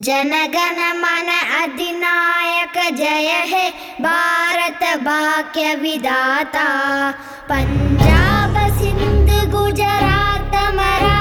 जनगण मन अधिनायक जय हे भारत भाग्य विधाता। पंजाब सिंध गुजरात मराठा